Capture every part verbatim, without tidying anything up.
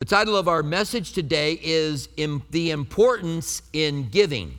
title of our message today is in The Importance in Giving.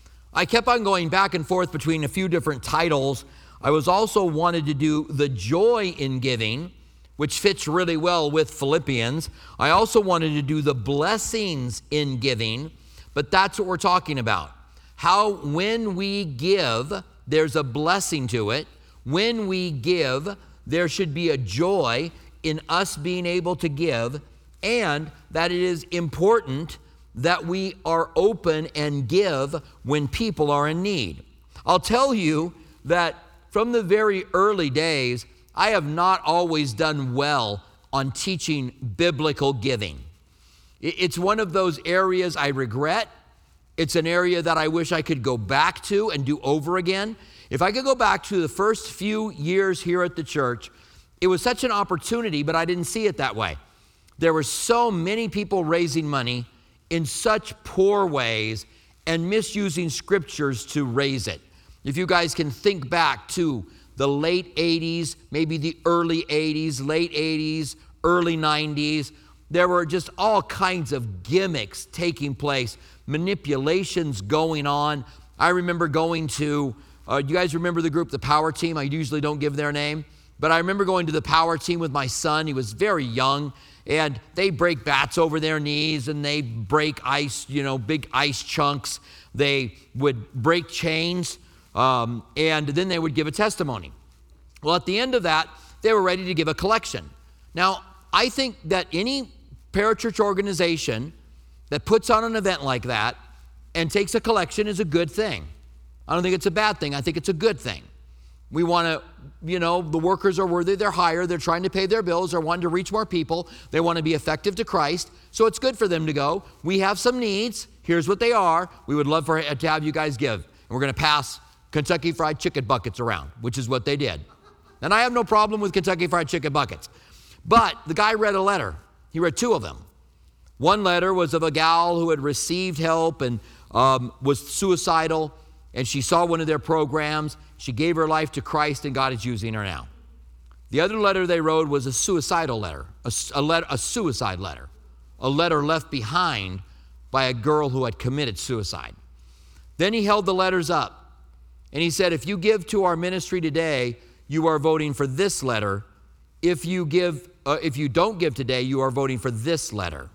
I kept on going back and forth between a few different titles. I was also wanted to do The Joy in Giving, which fits really well with Philippians. I also wanted to do The Blessings in Giving, but that's what we're talking about. How when we give, there's a blessing to it. When we give, there should be a joy in us being able to give, and that it is important that we are open and give when people are in need. I'll tell you that from the very early days, I have not always done well on teaching biblical giving. It's one of those areas I regret. It's an area that I wish I could go back to and do over again. If I could go back to the first few years here at the church, it was such an opportunity, but I didn't see it that way. There were so many people raising money in such poor ways and misusing scriptures to raise it. If you guys can think back to the late eighties, maybe the early eighties, late eighties, early nineties, there were just all kinds of gimmicks taking place, manipulations going on. I remember going to, uh, you guys remember the group, the Power Team? I usually don't give their name, but I remember going to the Power Team with my son. He was very young, and they break bats over their knees, and they break ice, you know, big ice chunks. They would break chains, um, and then they would give a testimony. Well, at the end of that, they were ready to give a collection. Now, I think that any parachurch organization that puts on an event like that and takes a collection is a good thing. I don't think it's a bad thing. I think it's a good thing. We want to, you know, the workers are worthy, they're hired, they're trying to pay their bills, they're wanting to reach more people, they want to be effective to Christ, so it's good for them to go. We have some needs, here's what they are, we would love for to have you guys give. And we're going to pass Kentucky Fried Chicken buckets around, which is what they did. And I have no problem with Kentucky Fried Chicken buckets. But the guy read a letter. He read two of them. One letter was of a gal who had received help and um, was suicidal, and she saw one of their programs. She gave her life to Christ, and God is using her now. The other letter they wrote was a suicidal letter, a, a, letter, a suicide letter, a letter left behind by a girl who had committed suicide. Then he held the letters up, and he said, if you give to our ministry today, you are voting for this letter. If you give, uh, if you don't give today, you are voting for this letter.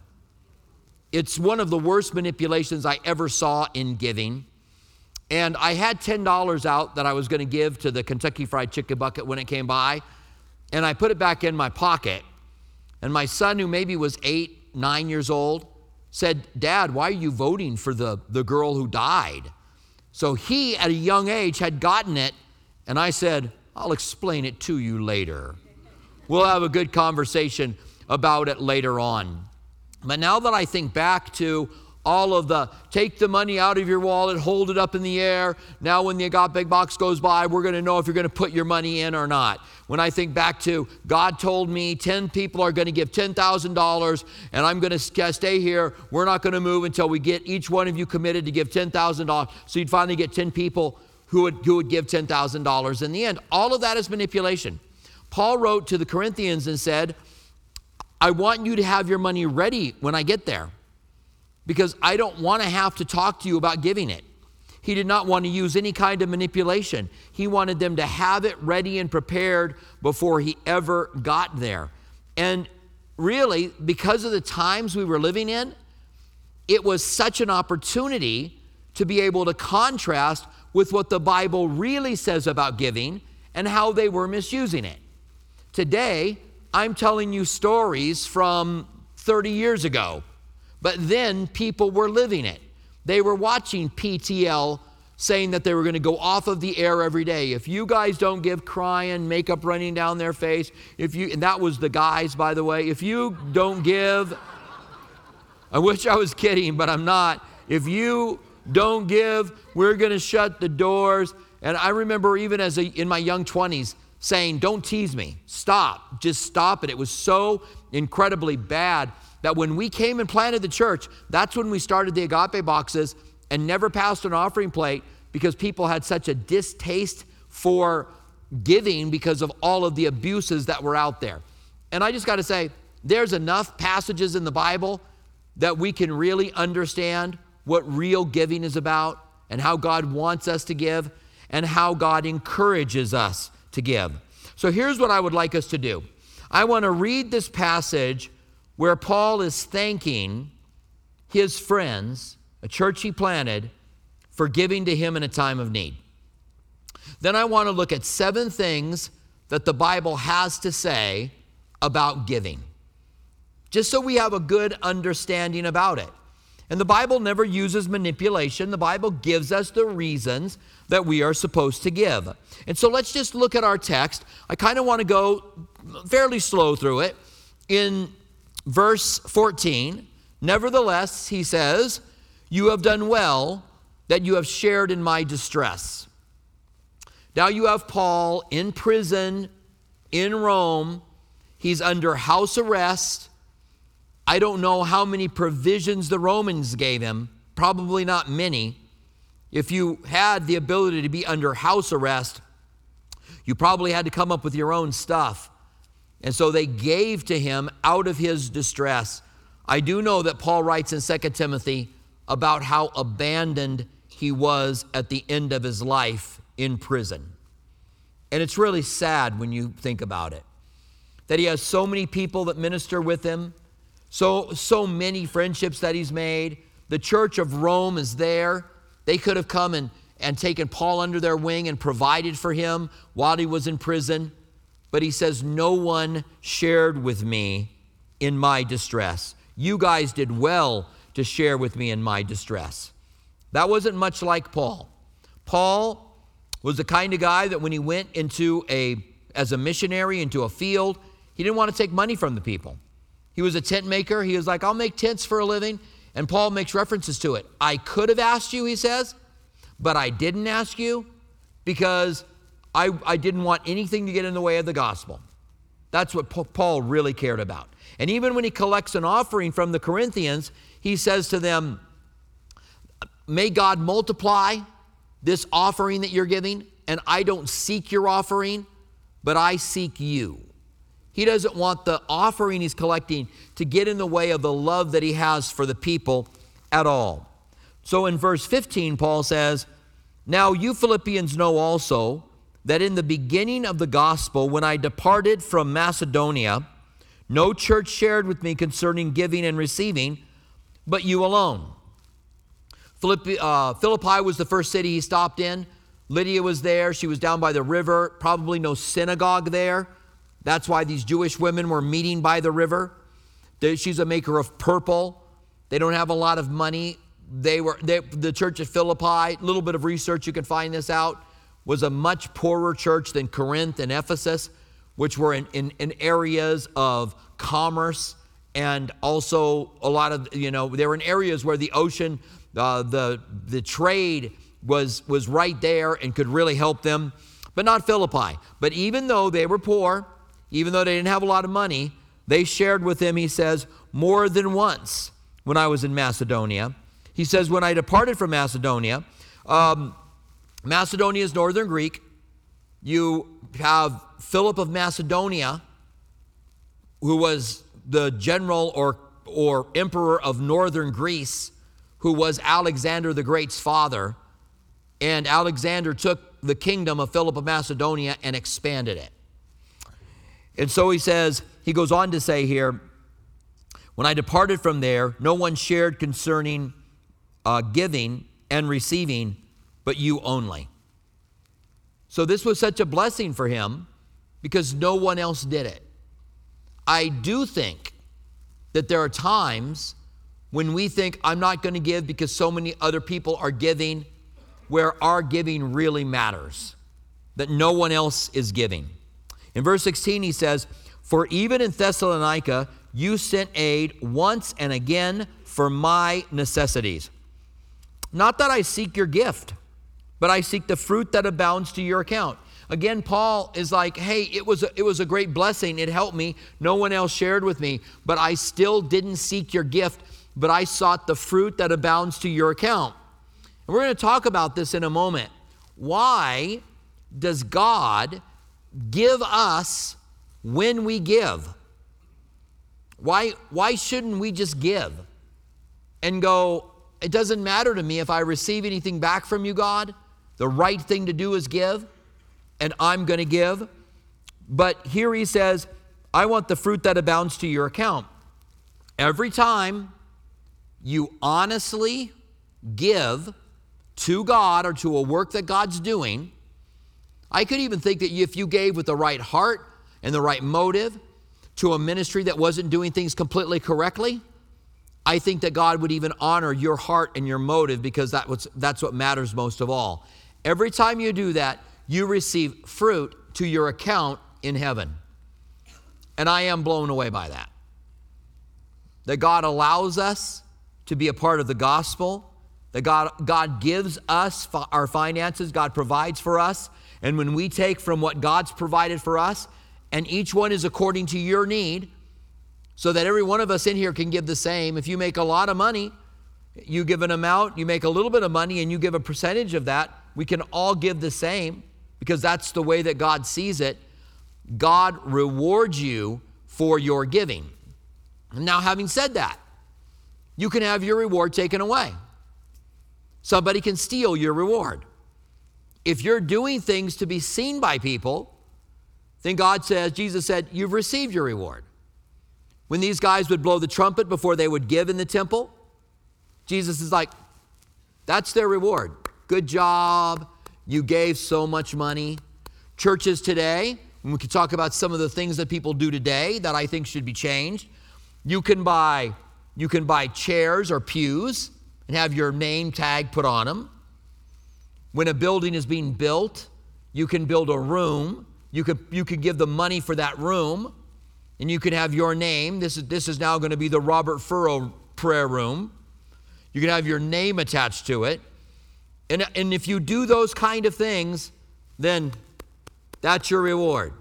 It's one of the worst manipulations I ever saw in giving. And I had ten dollars out that I was going to give to the Kentucky Fried Chicken bucket when it came by. And I put it back in my pocket. And my son, who maybe was eight, nine years old, said, Dad, why are you voting for the, the girl who died? So he, at a young age, had gotten it. And I said, I'll explain it to you later. We'll have a good conversation about it later on. But now that I think back to all of the, take the money out of your wallet, hold it up in the air. Now when the agape box goes by, we're going to know if you're going to put your money in or not. When I think back to, God told me ten people are going to give ten thousand dollars, and I'm going to stay here. We're not going to move until we get each one of you committed to give ten thousand dollars. So you'd finally get ten people who would, who would give ten thousand dollars in the end. All of that is manipulation. Paul wrote to the Corinthians and said, I want you to have your money ready when I get there, because I don't want to have to talk to you about giving it. He did not want to use any kind of manipulation. He wanted them to have it ready and prepared before he ever got there. And really, because of the times we were living in, it was such an opportunity to be able to contrast with what the Bible really says about giving and how they were misusing it. Today, I'm telling you stories from thirty years ago. But then people were living it. They were watching P T L saying that they were going to go off of the air every day. If you guys don't give, crying, makeup running down their face, if you, and that was the guys, by the way, if you don't give, I wish I was kidding, but I'm not. If you don't give, we're going to shut the doors. And I remember even as a, in my young twenties saying, don't tease me, stop, just stop it. It was so incredibly bad that when we came and planted the church, that's when we started the agape boxes and never passed an offering plate, because people had such a distaste for giving because of all of the abuses that were out there. And I just got to say, there's enough passages in the Bible that we can really understand what real giving is about and how God wants us to give and how God encourages us to give. So here's what I would like us to do. I want to read this passage where Paul is thanking his friends, a church he planted, for giving to him in a time of need. Then I want to look at seven things that the Bible has to say about giving, just so we have a good understanding about it. And the Bible never uses manipulation. The Bible gives us the reasons that we are supposed to give. And so let's just look at our text. I kind of want to go fairly slow through it. In verse fourteen, nevertheless, he says, you have done well that you have shared in my distress. Now you have Paul in prison in Rome. He's under house arrest. I don't know how many provisions the Romans gave him, probably not many. If you had the ability to be under house arrest, you probably had to come up with your own stuff. And so they gave to him out of his distress. I do know that Paul writes in Second Timothy about how abandoned he was at the end of his life in prison. And it's really sad when you think about it, that he has so many people that minister with him, so, so many friendships that he's made. The church of Rome is there. They could have come and, and taken Paul under their wing and provided for him while he was in prison. But he says, no one shared with me in my distress. You guys did well to share with me in my distress. That wasn't much like Paul. Paul was the kind of guy that when he went into a, as a missionary into a field, he didn't want to take money from the people. He was a tent maker. He was like, I'll make tents for a living. And Paul makes references to it. I could have asked you, he says, but I didn't ask you because I, I didn't want anything to get in the way of the gospel. That's what Paul really cared about. And even when he collects an offering from the Corinthians, he says to them, may God multiply this offering that you're giving, and I don't seek your offering, but I seek you. He doesn't want the offering he's collecting to get in the way of the love that he has for the people at all. So in verse fifteen, Paul says, now you Philippians know also that in the beginning of the gospel, when I departed from Macedonia, no church shared with me concerning giving and receiving, but you alone. Philippi, uh, Philippi was the first city he stopped in. Lydia was there. She was down by the river. Probably no synagogue there. That's why these Jewish women were meeting by the river. She's a maker of purple. They don't have a lot of money. They were they, the church at Philippi, a little bit of research, you can find this out, was a much poorer church than Corinth and Ephesus, which were in, in, in areas of commerce and also a lot of, you know, they were in areas where the ocean, uh, the, the trade was, was right there and could really help them, but not Philippi. But even though they were poor, even though they didn't have a lot of money, they shared with him, he says, more than once when I was in Macedonia. He says, when I departed from Macedonia, um, Macedonia is northern Greek. You have Philip of Macedonia, who was the general or, or emperor of northern Greece, who was Alexander the Great's father. And Alexander took the kingdom of Philip of Macedonia and expanded it. And so he says, he goes on to say here, when I departed from there, no one shared concerning uh, giving and receiving, but you only. So this was such a blessing for him because no one else did it. I do think that there are times when we think, I'm not going to give because so many other people are giving, where our giving really matters, that no one else is giving. In verse sixteen, he says, for even in Thessalonica, you sent aid once and again for my necessities. Not that I seek your gift, but I seek the fruit that abounds to your account. Again, Paul is like, hey, it was a, it was a great blessing. It helped me. No one else shared with me, but I still didn't seek your gift, but I sought the fruit that abounds to your account. And we're going to talk about this in a moment. Why does God give us when we give? Why, why shouldn't we just give and go, it doesn't matter to me if I receive anything back from you, God. The right thing to do is give, and I'm going to give. But here he says, I want the fruit that abounds to your account. Every time you honestly give to God or to a work that God's doing, I could even think that if you gave with the right heart and the right motive to a ministry that wasn't doing things completely correctly, I think that God would even honor your heart and your motive, because that was, that's what matters most of all. Every time you do that, you receive fruit to your account in heaven. And I am blown away by that. That God allows us to be a part of the gospel, that God, God gives us our finances, God provides for us, and when we take from what God's provided for us, and each one is according to your need, so that every one of us in here can give the same. If you make a lot of money, you give an amount, you make a little bit of money, and you give a percentage of that, we can all give the same, because that's the way that God sees it. God rewards you for your giving. Now, having said that, you can have your reward taken away. Somebody can steal your reward. If you're doing things to be seen by people, then God says, Jesus said, you've received your reward. When these guys would blow the trumpet before they would give in the temple, Jesus is like, that's their reward. Good job. You gave so much money. Churches today, and we could talk about some of the things that people do today that I think should be changed. You can buy, you can buy chairs or pews and have your name tag put on them. When a building is being built, you can build a room. You could, you could give the money for that room, and you can have your name. This is, this is now going to be the Robert Furrow prayer room. You can have your name attached to it. And, and if you do those kind of things, then that's your reward.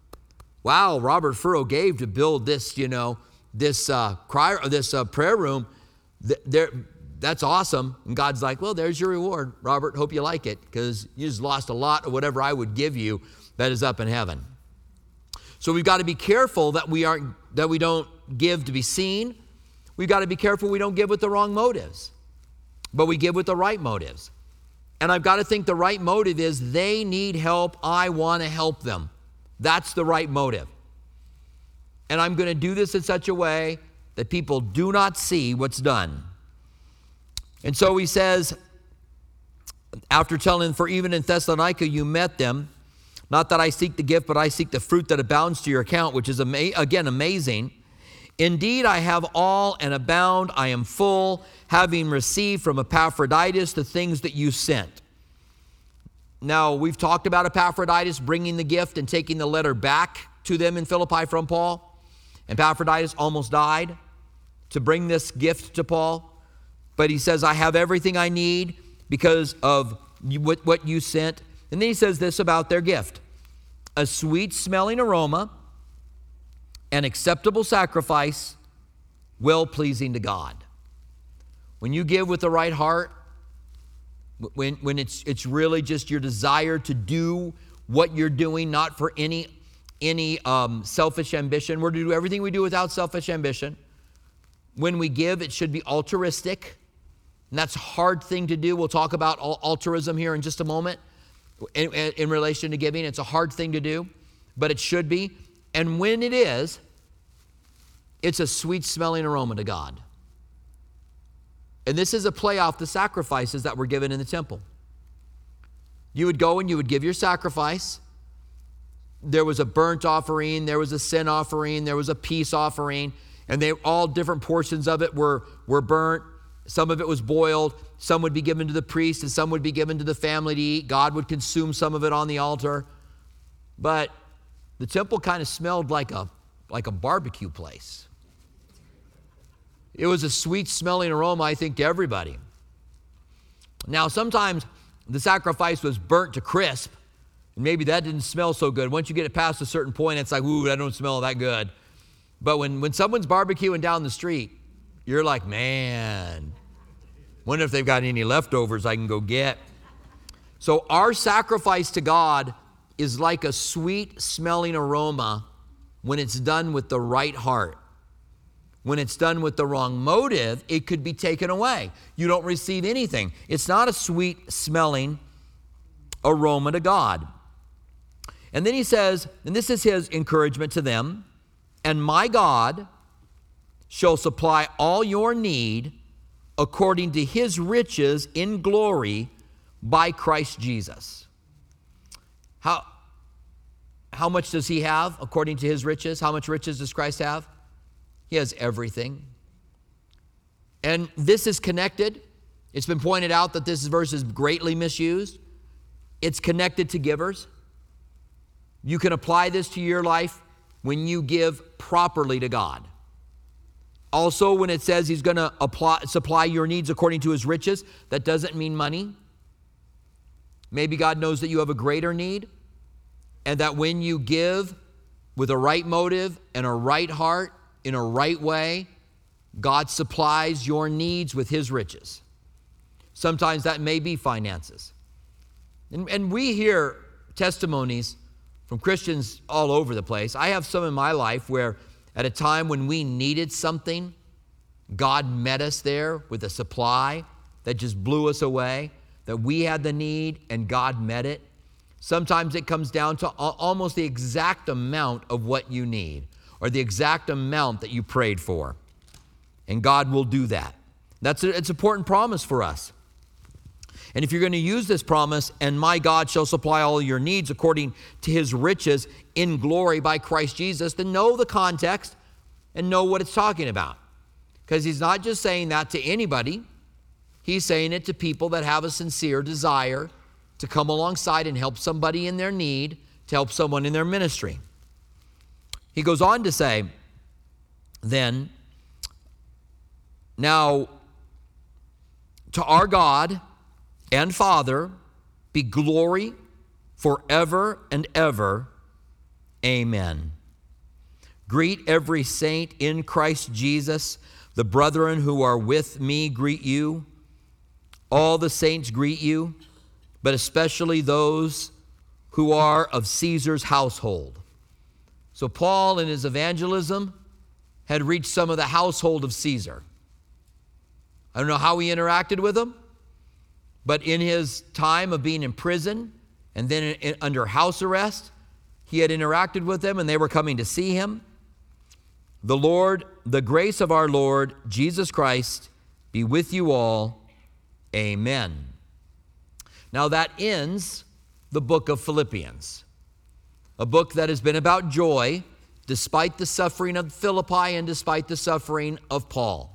Wow, Robert Furrow gave to build this, you know, this uh, choir, or this uh, prayer room. There, that's awesome. And God's like, well, there's your reward, Robert. Hope you like it, because you just lost a lot of whatever I would give you that is up in heaven. So we've got to be careful that we aren't, that we don't give to be seen. We've got to be careful we don't give with the wrong motives, but we give with the right motives. And I've got to think the right motive is they need help. I want to help them. That's the right motive. And I'm going to do this in such a way that people do not see what's done. And so he says, after telling them, for even in Thessalonica you met them, not that I seek the gift, but I seek the fruit that abounds to your account, which is, ama- again, amazing. Indeed, I have all and abound. I am full, having received from Epaphroditus the things that you sent. Now, we've talked about Epaphroditus bringing the gift and taking the letter back to them in Philippi from Paul. Epaphroditus almost died to bring this gift to Paul. But he says, I have everything I need because of what you sent. And then he says this about their gift: a sweet-smelling aroma, an acceptable sacrifice, well-pleasing to God. When you give with the right heart, when, when it's, it's really just your desire to do what you're doing, not for any, any um, selfish ambition. We're to do everything we do without selfish ambition. When we give, it should be altruistic. And that's a hard thing to do. We'll talk about altruism here in just a moment. In, in, in relation to giving, it's a hard thing to do, but it should be. And when it is, it's a sweet-smelling aroma to God. And this is a play off the sacrifices that were given in the temple. You would go and you would give your sacrifice. There was a burnt offering, there was a sin offering, there was a peace offering, and they all different portions of it were, were burnt. Some of it was boiled. Some would be given to the priest, and some would be given to the family to eat. God would consume some of it on the altar. But the temple kind of smelled like a, like a barbecue place. It was a sweet-smelling aroma, I think, to everybody. Now, sometimes the sacrifice was burnt to crisp, and maybe that didn't smell so good. Once you get it past a certain point, it's like, ooh, that don't smell that good. But when, when someone's barbecuing down the street, you're like, man, wonder if they've got any leftovers I can go get. So our sacrifice to God is like a sweet-smelling aroma when it's done with the right heart. when it's done with the wrong motive, it could be taken away. You don't receive anything. It's not a sweet smelling aroma to God. And then he says, and this is his encouragement to them, and my God shall supply all your need according to his riches in glory by Christ Jesus. How, how much does he have according to his riches? How much riches does Christ have? He has everything. And this is connected. It's been pointed out that this verse is greatly misused. It's connected to givers. You can apply this to your life when you give properly to God. Also, when it says he's going to apply, supply your needs according to his riches, that doesn't mean money. Maybe God knows that you have a greater need, and that when you give with a right motive and a right heart, in a right way, God supplies your needs with his riches. Sometimes that may be finances. And, and we hear testimonies from Christians all over the place. I have some in my life where at a time when we needed something, God met us there with a supply that just blew us away, that we had the need and God met it. Sometimes it comes down to almost the exact amount of what you need or the exact amount that you prayed for. And God will do that. That's a, it's an important promise for us. And if you're going to use this promise, and my God shall supply all your needs according to his riches in glory by Christ Jesus, then know the context and know what it's talking about. Because he's not just saying that to anybody. He's saying it to people that have a sincere desire to come alongside and help somebody in their need, to help someone in their ministry. He goes on to say, then, now, to our God and Father be glory forever and ever. Amen. Greet every saint in Christ Jesus. The brethren who are with me greet you. All the saints greet you, but especially those who are of Caesar's household. So Paul, in his evangelism, had reached some of the household of Caesar. I don't know how he interacted with them, but in his time of being in prison and then in, in, under house arrest, he had interacted with them and they were coming to see him. The Lord, the grace of our Lord Jesus Christ be with you all. Amen. Now that ends the book of Philippians, a book that has been about joy despite the suffering of Philippi and despite the suffering of Paul.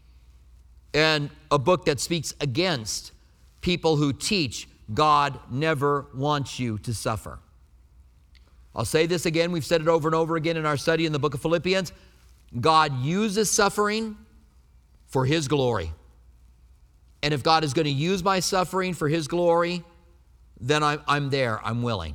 And a book that speaks against people who teach God never wants you to suffer. I'll say this again. We've said it over and over again in our study in the book of Philippians. God uses suffering for his glory. And if God is going to use my suffering for his glory, then I'm, I'm there. I'm willing.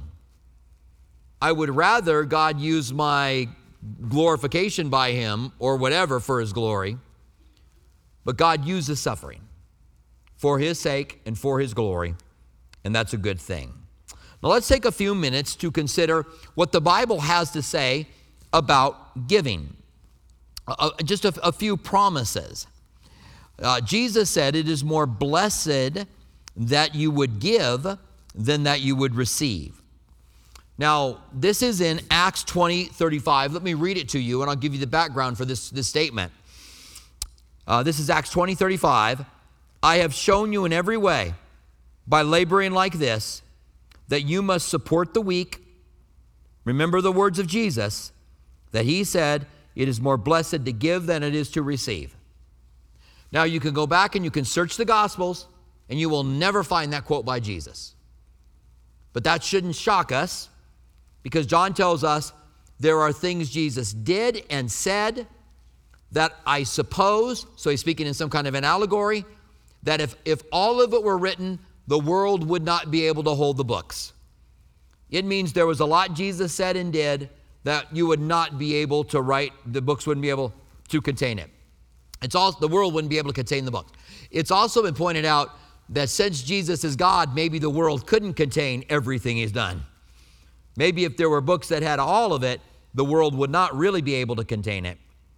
I would rather God use my glorification by him or whatever for his glory. But God uses suffering for his sake and for his glory, and that's a good thing. Now let's take a few minutes to consider what the Bible has to say about giving. Uh, just a, a few promises. Uh, Jesus said, it is more blessed that you would give than that you would receive. Now, this is in Acts twenty thirty-five. Let me read it to you, and I'll give you the background for this, this statement. Uh, this is Acts twenty thirty-five. I have shown you in every way, by laboring like this, that you must support the weak. Remember the words of Jesus, that he said, it is more blessed to give than it is to receive. Now, you can go back and you can search the Gospels, and you will never find that quote by Jesus. But that shouldn't shock us, because John tells us there are things Jesus did and said that I suppose, so he's speaking in some kind of an allegory, that if, if all of it were written, the world would not be able to hold the books. It means there was a lot Jesus said and did that you would not be able to write, the books wouldn't be able to contain it. It's also, the world wouldn't be able to contain the books. It's also been pointed out that since Jesus is God, maybe the world couldn't contain everything he's done. Maybe if there were books that had all of it, the world would not really be able to contain it.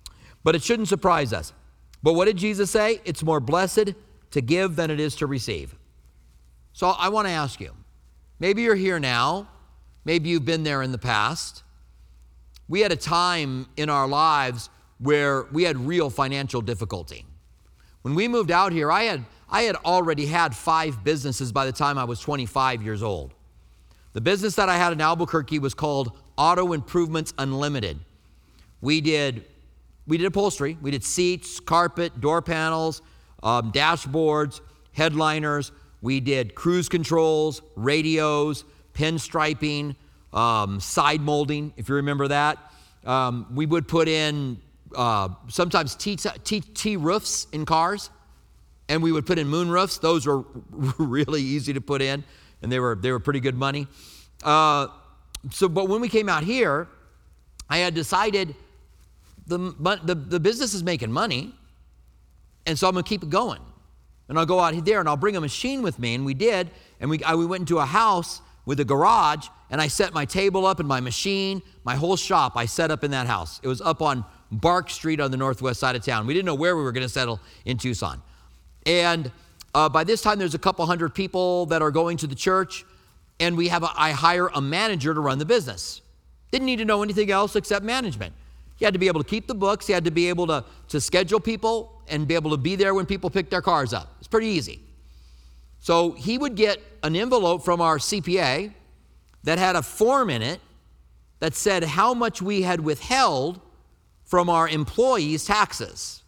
but it shouldn't surprise us. But what did Jesus say? It's more blessed to give than it is to receive. So I want to ask you, maybe you're here now, maybe you've been there in the past. We had a time in our lives where we had real financial difficulty. When we moved out here, I had, I had already had five businesses by the time I was twenty-five years old. The business that I had in Albuquerque was called Auto Improvements Unlimited. We did, we did upholstery. We did seats, carpet, door panels, um, dashboards, headliners. We did cruise controls, radios, pinstriping, um, side molding, if you remember that. Um, we would put in uh, sometimes T, T, T roofs in cars, and we would put in moon roofs. Those were really easy to put in, and they were they were pretty good money. Uh, so, but when we came out here, I had decided the, the, the business is making money, and so I'm going to keep it going. And I'll go out there, and I'll bring a machine with me, and we did, and we, I, we went into a house with a garage, and I set my table up and my machine, my whole shop, I set up in that house. It was up on Bark Street on the northwest side of town. We didn't know where we were going to settle in Tucson. And uh, by this time, there's a couple hundred people that are going to the church, and we have a, I hire a manager to run the business. Didn't need to know anything else except management. He had to be able to keep the books. He had to be able to, to schedule people and be able to be there when people picked their cars up. It's pretty easy. So he would get an envelope from our C P A that had a form in it that said how much we had withheld from our employees' taxes.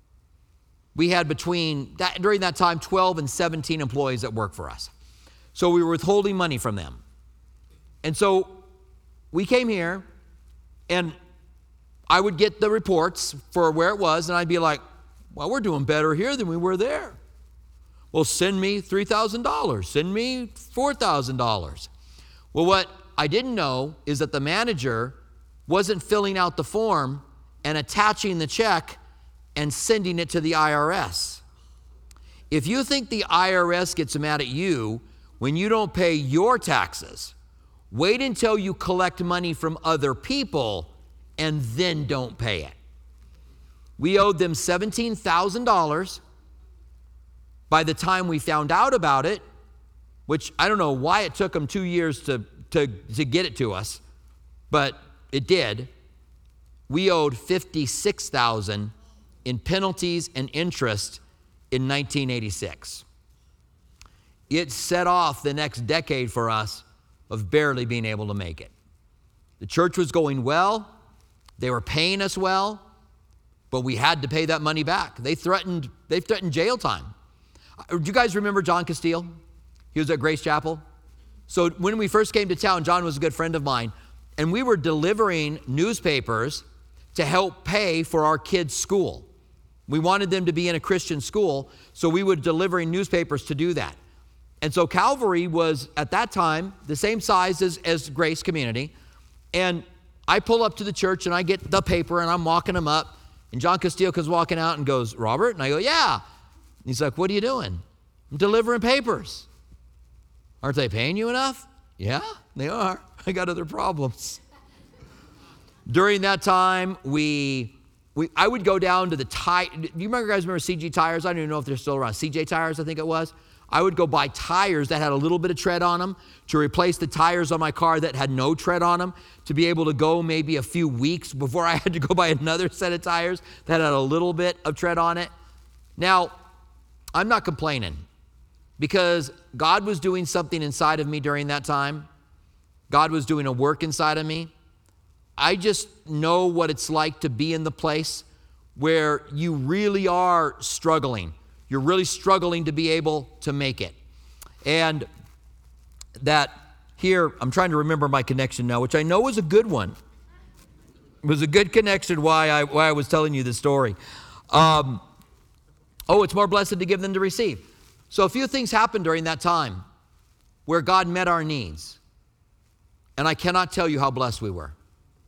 We had between, that, during that time, twelve and seventeen employees that worked for us. So we were withholding money from them. And so we came here, and I would get the reports for where it was, and I'd be like, well, we're doing better here than we were there. Well, send me three thousand dollars. Send me four thousand dollars. Well, what I didn't know is that the manager wasn't filling out the form and attaching the check and sending it to the I R S. If you think the I R S gets mad at you when you don't pay your taxes, wait until you collect money from other people and then don't pay it. We owed them seventeen thousand dollars. By the time we found out about it, which I don't know why it took them two years to, to, to get it to us, but it did, we owed fifty-six thousand dollars in penalties and interest in nineteen eighty-six. It set off the next decade for us of barely being able to make it. The church was going well. They were paying us well, but we had to pay that money back. They threatened, they threatened jail time. Do you guys remember John Castile? He was at Grace Chapel. So when we first came to town, John was a good friend of mine, and we were delivering newspapers to help pay for our kids' school. We wanted them to be in a Christian school, so we were delivering newspapers to do that. And so Calvary was, at that time, the same size as, as Grace Community. And I pull up to the church, and I get the paper, and I'm walking them up. And John Castile comes walking out and goes, Robert? And I go, yeah. And he's like, what are you doing? I'm delivering papers. Aren't they paying you enough? Yeah, they are. I got other problems. During that time, we, we I would go down to the tire. Do you remember, guys remember C G Tires? I don't even know if they're still around. C J Tires, I think it was. I would go buy tires that had a little bit of tread on them to replace the tires on my car that had no tread on them, to be able to go maybe a few weeks before I had to go buy another set of tires that had a little bit of tread on it. Now, I'm not complaining, because God was doing something inside of me during that time. God was doing a work inside of me. I just know what it's like to be in the place where you really are struggling. You're really struggling to be able to make it. And that here, I'm trying to remember my connection now, which I know was a good one. It was a good connection why I, why I was telling you this story. Um, oh, it's more blessed to give than to receive. So a few things happened during that time where God met our needs. And I cannot tell you how blessed we were.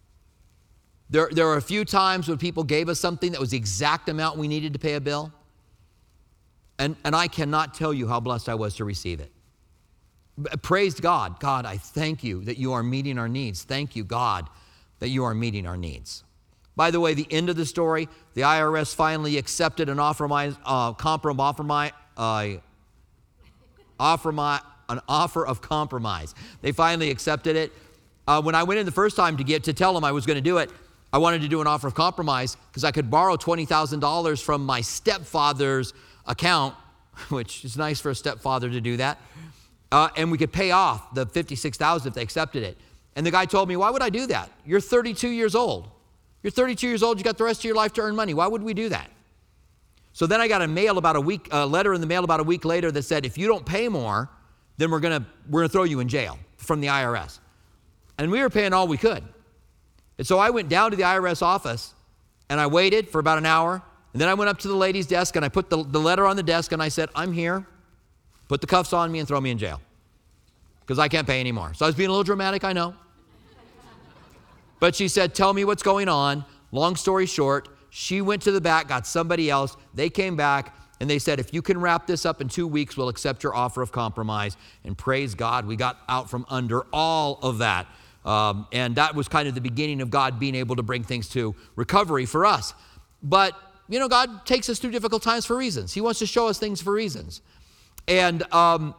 There, there were a few times when people gave us something that was the exact amount we needed to pay a bill. And, and I cannot tell you how blessed I was to receive it. Praised God. God, I thank you that you are meeting our needs. Thank you, God, that you are meeting our needs. By the way, the end of the story, the I R S finally accepted an offer, uh, compromise, uh, offer, an offer of compromise. They finally accepted it. Uh, when I went in the first time to get to tell them I was going to do it, I wanted to do an offer of compromise because I could borrow twenty thousand dollars from my stepfather's account, which is nice for a stepfather to do that, uh, and we could pay off the fifty-six thousand dollars if they accepted it. And the guy told me, why would I do that? You're thirty-two years old. You're thirty-two years old. You got the rest of your life to earn money. Why would we do that? So then I got a mail about a week, a letter in the mail about a week later that said, if you don't pay more, then we're gonna we're gonna throw you in jail from the I R S. And we were paying all we could. And so I went down to the I R S office and I waited for about an hour. And then I went up to the lady's desk and I put the, the letter on the desk and I said, I'm here. Put the cuffs on me and throw me in jail because I can't pay anymore. So I was being a little dramatic, I know. But she said, tell me what's going on. Long story short, she went to the back, got somebody else. They came back and they said, if you can wrap this up in two weeks, we'll accept your offer of compromise. And praise God, we got out from under all of that. Um, and that was kind of the beginning of God being able to bring things to recovery for us. But, you know, God takes us through difficult times for reasons. He wants to show us things for reasons. And um,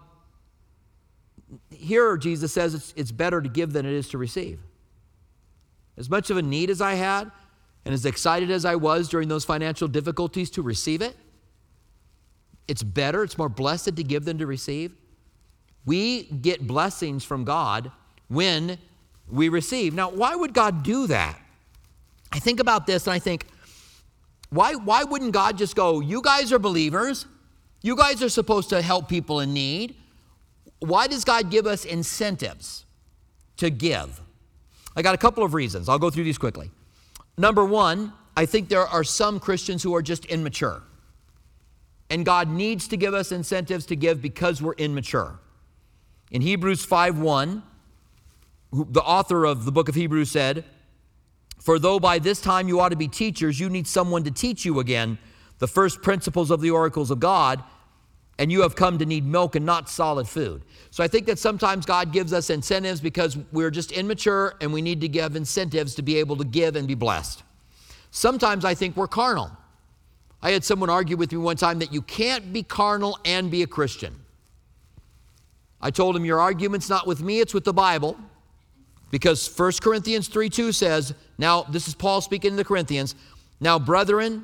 here Jesus says it's, it's better to give than it is to receive. As much of a need as I had and as excited as I was during those financial difficulties to receive it, it's better, it's more blessed to give than to receive. We get blessings from God when we receive. Now, why would God do that? I think about this and I think, why, why wouldn't God just go, you guys are believers. You guys are supposed to help people in need. Why does God give us incentives to give? I got a couple of reasons. I'll go through these quickly. Number one, I think there are some Christians who are just immature. And God needs to give us incentives to give because we're immature. In Hebrews five one, the author of the book of Hebrews said, for though by this time you ought to be teachers, you need someone to teach you again the first principles of the oracles of God, and you have come to need milk and not solid food. So I think that sometimes God gives us incentives because we're just immature and we need to give incentives to be able to give and be blessed. Sometimes I think we're carnal. I had someone argue with me one time that you can't be carnal and be a Christian. I told him, your argument's not with me, it's with the Bible. Because First Corinthians three two says, now this is Paul speaking to the Corinthians, now brethren,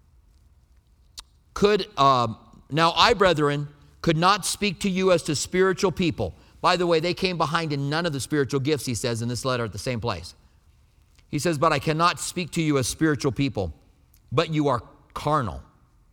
could, uh, now I brethren, could not speak to you as to spiritual people. By the way, they came behind in none of the spiritual gifts, he says in this letter at the same place. He says, but I cannot speak to you as spiritual people, but you are carnal,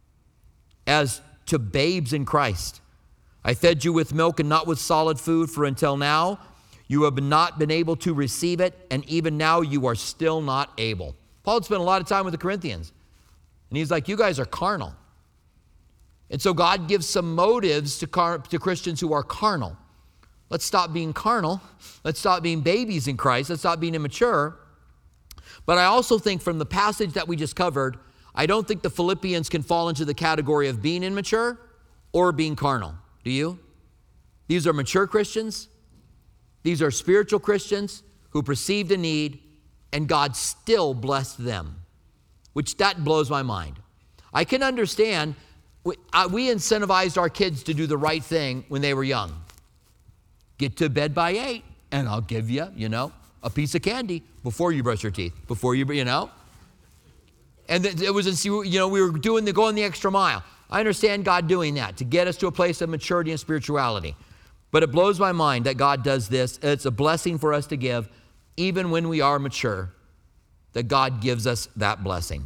as to babes in Christ. I fed you with milk and not with solid food, for until now you have not been able to receive it, and even now you are still not able. Paul had spent a lot of time with the Corinthians, and he's like, you guys are carnal. And so God gives some motives to, car- to Christians who are carnal. Let's stop being carnal. Let's stop being babies in Christ. Let's stop being immature. But I also think from the passage that we just covered, I don't think the Philippians can fall into the category of being immature or being carnal. Do you? These are mature Christians. These are spiritual Christians who perceived a need, and God still blessed them, which that blows my mind. I can understand, we, uh, we incentivized our kids to do the right thing when they were young. Get to bed by eight, and I'll give you, you know, a piece of candy before you brush your teeth, before you, you know. And it was, you know, we were doing the going the extra mile. I understand God doing that to get us to a place of maturity and spirituality. But it blows my mind that God does this. It's a blessing for us to give, even when we are mature, that God gives us that blessing.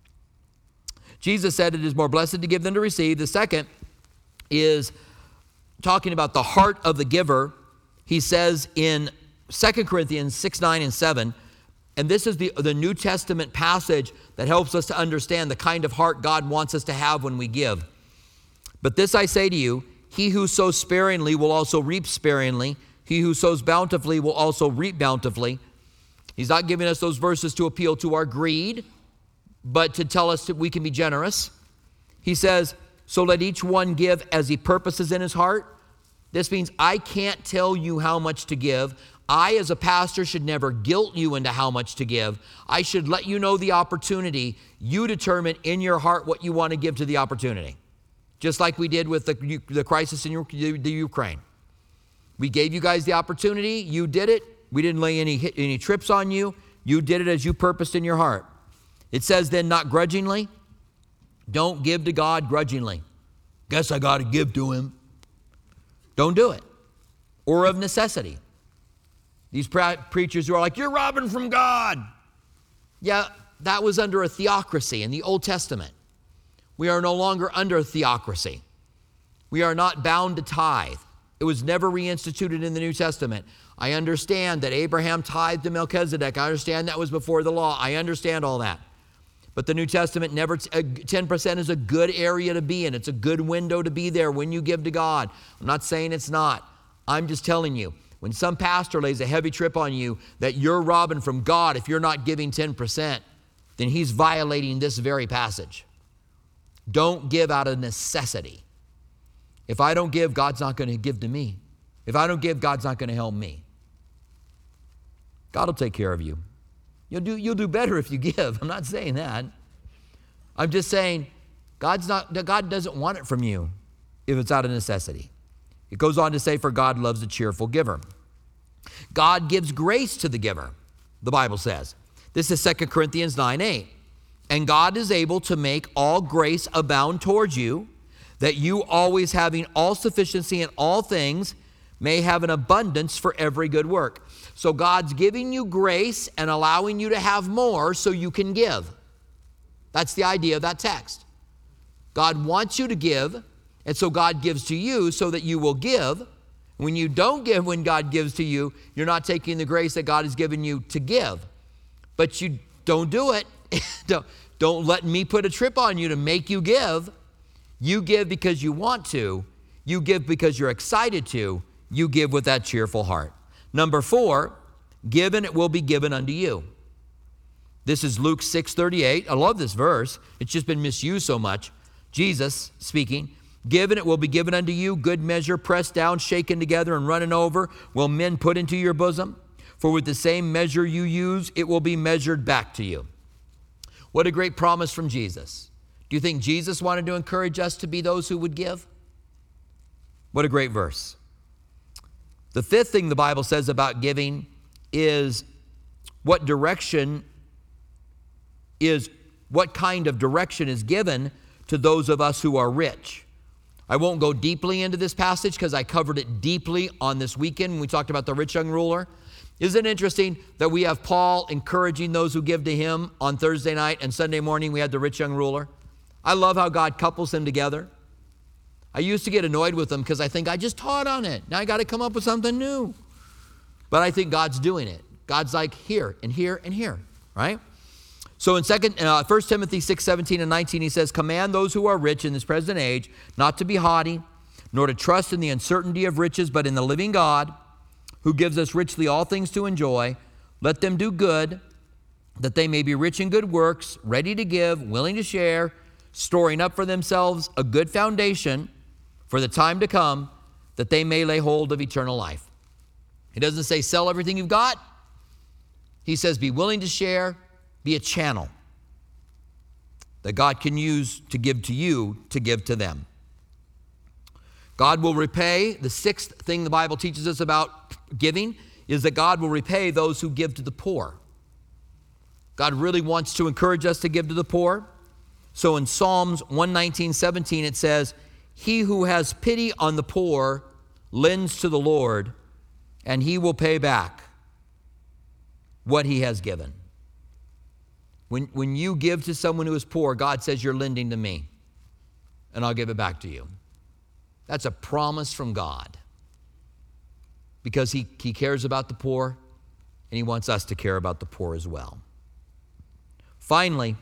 Jesus said it is more blessed to give than to receive. The second is talking about the heart of the giver. He says in Second Corinthians six, nine, and seven, and this is the, the New Testament passage that helps us to understand the kind of heart God wants us to have when we give. But this I say to you, he who sows sparingly will also reap sparingly. He who sows bountifully will also reap bountifully. He's not giving us those verses to appeal to our greed, but to tell us that we can be generous. He says, so let each one give as he purposes in his heart. This means I can't tell you how much to give. I, as a pastor, should never guilt you into how much to give. I should let you know the opportunity. You determine in your heart what you want to give to the opportunity. Just like we did with the, the crisis in the Ukraine. We gave you guys the opportunity. You did it. We didn't lay any, any trips on you. You did it as you purposed in your heart. It says then, not grudgingly. Don't give to God grudgingly. Guess I got to give to him. Don't do it. Or of necessity. These pre- preachers who are like, you're robbing from God. Yeah, that was under a theocracy in the Old Testament. We are no longer under a theocracy. We are not bound to tithe. It was never reinstituted in the New Testament. I understand that Abraham tithed to Melchizedek. I understand that was before the law. I understand all that. But the New Testament never, ten percent is a good area to be in. It's a good window to be there when you give to God. I'm not saying it's not. I'm just telling you, when some pastor lays a heavy trip on you that you're robbing from God if you're not giving ten percent, then he's violating this very passage. Don't give out of necessity. If I don't give, God's not going to give to me. If I don't give, God's not going to help me. God will take care of you. You'll do, you'll do better if you give. I'm not saying that. I'm just saying God's not, God doesn't want it from you if it's out of necessity. It goes on to say, for God loves a cheerful giver. God gives grace to the giver, the Bible says. This is Second Corinthians nine eight. And God is able to make all grace abound towards you, that you always having all sufficiency in all things may have an abundance for every good work. So God's giving you grace and allowing you to have more so you can give. That's the idea of that text. God wants you to give, and so God gives to you so that you will give. When you don't give when God gives to you, you're not taking the grace that God has given you to give. But you don't do it. don't, don't let me put a trip on you to make you give. You give because you want to. You give because you're excited to. You give with that cheerful heart. Number four, give and it will be given unto you. This is Luke six thirty-eight. I love this verse. It's just been misused so much. Jesus speaking, give and it will be given unto you, good measure, pressed down, shaken together, and running over, will men put into your bosom. For with the same measure you use, it will be measured back to you. What a great promise from Jesus. Do you think Jesus wanted to encourage us to be those who would give? What a great verse. The fifth thing the Bible says about giving is what direction is, what kind of direction is given to those of us who are rich. I won't go deeply into this passage because I covered it deeply on this weekend when we talked about the rich young ruler. Isn't it interesting that we have Paul encouraging those who give to him on Thursday night, and Sunday morning we had the rich young ruler? I love how God couples them together. I used to get annoyed with them because I think I just taught on it. Now I got to come up with something new. But I think God's doing it. God's like here and here and here, right? So in second, uh, First Timothy six seventeen and nineteen, he says, command those who are rich in this present age not to be haughty, nor to trust in the uncertainty of riches, but in the living God, who gives us richly all things to enjoy. Let them do good, that they may be rich in good works, ready to give, willing to share, storing up for themselves a good foundation for the time to come, that they may lay hold of eternal life. He doesn't say sell everything you've got. He says be willing to share, be a channel that God can use to give to you, to give to them. God will repay. The sixth thing the Bible teaches us about giving is that God will repay those who give to the poor. God really wants to encourage us to give to the poor. So in Psalms one nineteen, seventeen, it says, he who has pity on the poor lends to the Lord, and he will pay back what he has given. When, when you give to someone who is poor, God says you're lending to me, and I'll give it back to you. That's a promise from God, because he, he cares about the poor, and he wants us to care about the poor as well. Finally,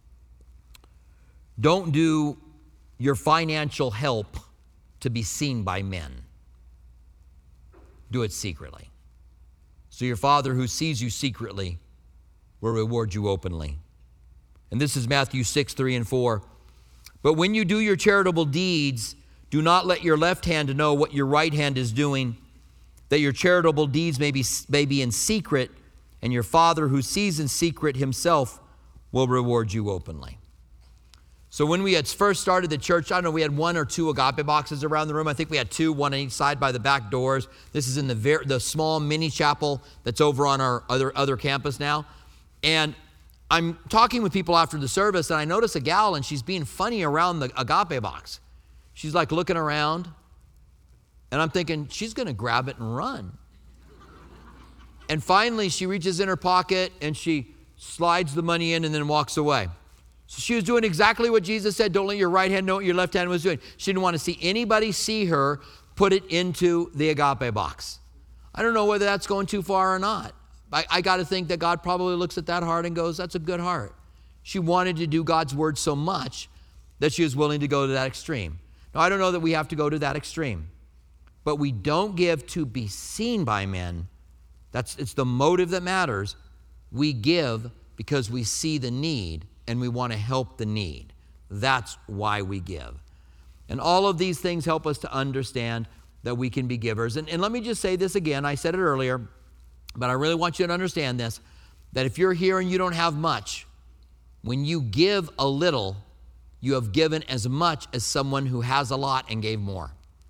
don't do your financial help to be seen by men. Do it secretly. So your Father who sees you secretly will reward you openly. And this is Matthew six, three and four. But when you do your charitable deeds, do not let your left hand know what your right hand is doing, that your charitable deeds may be, may be in secret, and your Father who sees in secret himself will reward you openly. So when we had first started the church, I don't know, we had one or two agape boxes around the room. I think we had two, one on each side by the back doors. This is in the very, the small mini chapel that's over on our other, other campus now. And I'm talking with people after the service, and I notice a gal, and she's being funny around the agape box. She's like looking around, and I'm thinking, she's going to grab it and run. And finally, she reaches in her pocket, and she slides the money in and then walks away. So she was doing exactly what Jesus said, don't let your right hand know what your left hand was doing. She didn't want to see anybody see her put it into the agape box. I don't know whether that's going too far or not. I, I got to think that God probably looks at that heart and goes, that's a good heart. She wanted to do God's word so much that she was willing to go to that extreme. Now, I don't know that we have to go to that extreme, but we don't give to be seen by men. That's, it's the motive that matters. We give because we see the need and we want to help the need. That's why we give. And all of these things help us to understand that we can be givers. And, and let me just say this again. I said it earlier, but I really want you to understand this, that if you're here and you don't have much, when you give a little, you have given as much as someone who has a lot and gave more.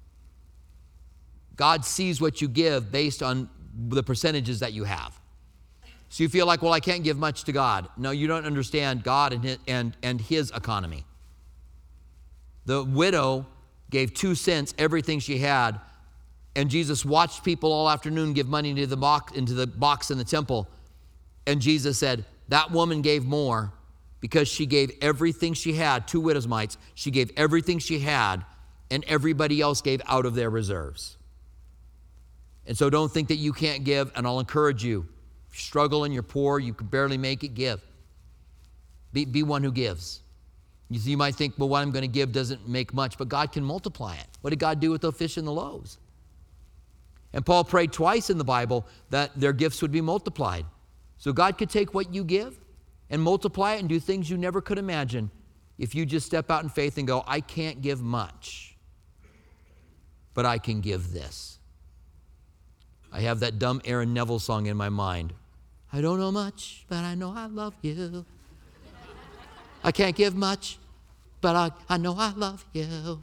God sees what you give based on the percentages that you have. So you feel like, well, I can't give much to God. No, you don't understand God and his, and, and his economy. The widow gave two cents, everything she had, and Jesus watched people all afternoon give money into the box, into the box in the temple. And Jesus said, that woman gave more because she gave everything she had, two widow's mites. She gave everything she had, and everybody else gave out of their reserves. And so don't think that you can't give, and I'll encourage you. If you struggle and you're poor, you can barely make it, give. Be, be one who gives. You, you might think, well, what I'm going to give doesn't make much, but God can multiply it. What did God do with the fish and the loaves? And Paul prayed twice in the Bible that their gifts would be multiplied. So God could take what you give and multiply it and do things you never could imagine if you just step out in faith and go, I can't give much, but I can give this. I have that dumb Aaron Neville song in my mind. I don't know much, but I know I love you. I can't give much, but I, I know I love you.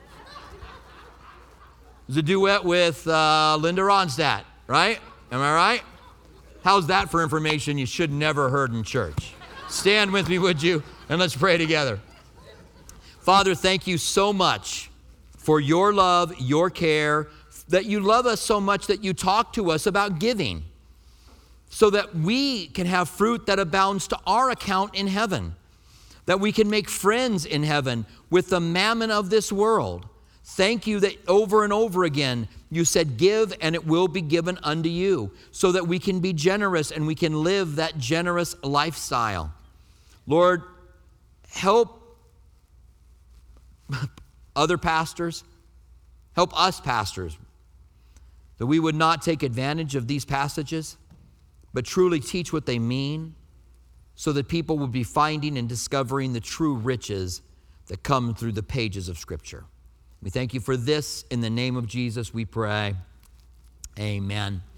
It's a duet with uh, Linda Ronstadt, right? Am I right? How's that for information you should never heard in church? Stand with me, would you? And let's pray together. Father, thank you so much for your love, your care, that you love us so much that you talk to us about giving so that we can have fruit that abounds to our account in heaven, that we can make friends in heaven with the mammon of this world. Thank you that over and over again you said, give and it will be given unto you, so that we can be generous and we can live that generous lifestyle. Lord, help other pastors, help us pastors, that we would not take advantage of these passages, but truly teach what they mean, so that people would be finding and discovering the true riches that come through the pages of Scripture. We thank you for this. In the name of Jesus, we pray. Amen.